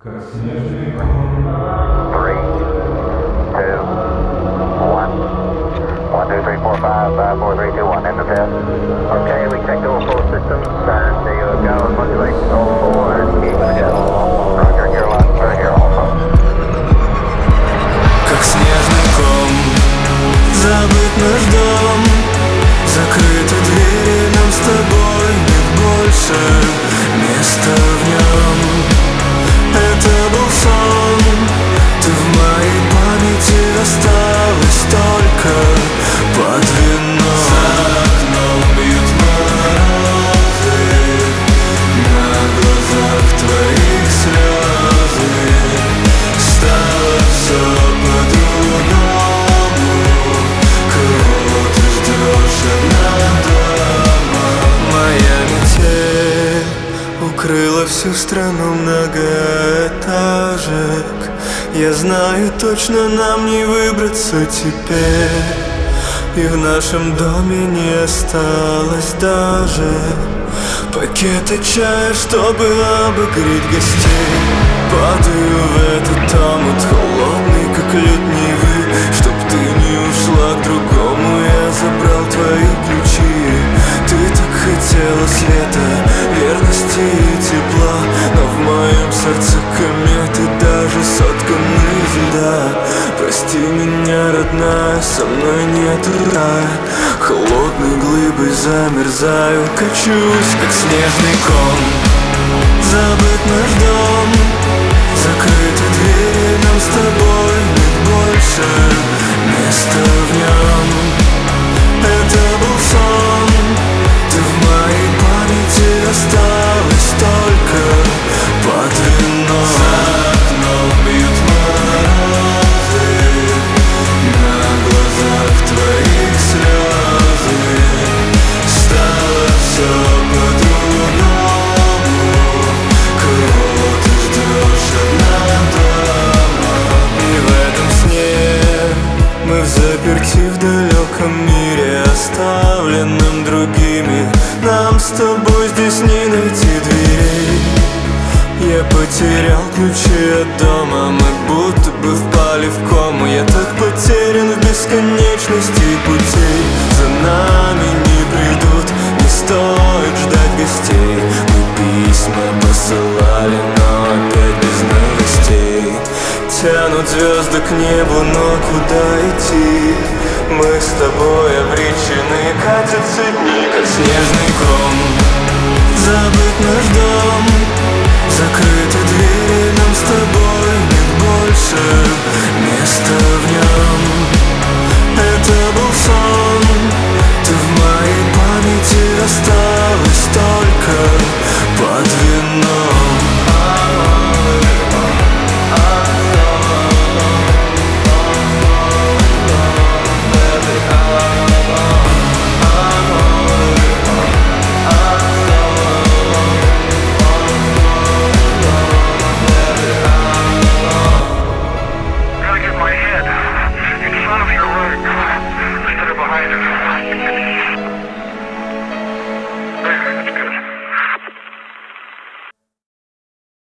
Как снежный ком. 3, 2, 1. 1, 2, 3, 4, 5, 5, 4, 3, 2, 1, end of test. Okay, we checked all four systems, and there you go, and modulate all four, and keep it again. Roger, here, last, right here also. Как снежный ком, забыт наш дом, закрыты двери, нам с тобой нет больше места в нем. Это был сон, ты в моей памяти осталась только под вином. За окном бьют морозы, на глазах твоих слезы. Стало все по-другому, кого ты ждешь одна дома. Моя метель укрыла всю страну многоэтажек. Я знаю, точно нам не выбраться теперь, и в нашем доме не осталось даже пакета чая, чтобы обогреть гостей. Падаю в этот омут, холодный, как лед Невы. Чтоб ты не ушла к другому, я забрал твои ключи. Ты так хотела света, верности и тепла, но в моем сердце кометы, даже сотканы из льда. Прости меня, родная, со мной нет рая. Холодной глыбой замерзаю, качусь, как снежный ком. Забыт наш дом, закрыты двери, нам с тобой нет больше места в нем. Это был сон, ты в моей памяти осталась только под вином. За окном бьют морозы, на глазах твоих слезы. Стало все по-другому, кого ты ждешь одна дома. И в этом сне мы взаперти в далеком мире, оставленном другими. Нам с тобой здесь не найти дверей. Я потерял ключи от дома, мы будто бы впали в кому. Я так потерян в бесконечности путей. За нами не придут, не стоит ждать гостей. Мы письма посылали, но опять без новостей. Тянут звезды к небу, но куда идти? Мы с тобой обречены, катятся дни, как снежный ком. Забыт наш дом, закрыты двери, нам с тобой нет больше места в нем. Это был сон, ты в моей памяти осталась только под вином. Gotta get my head in front of your work instead of behind it.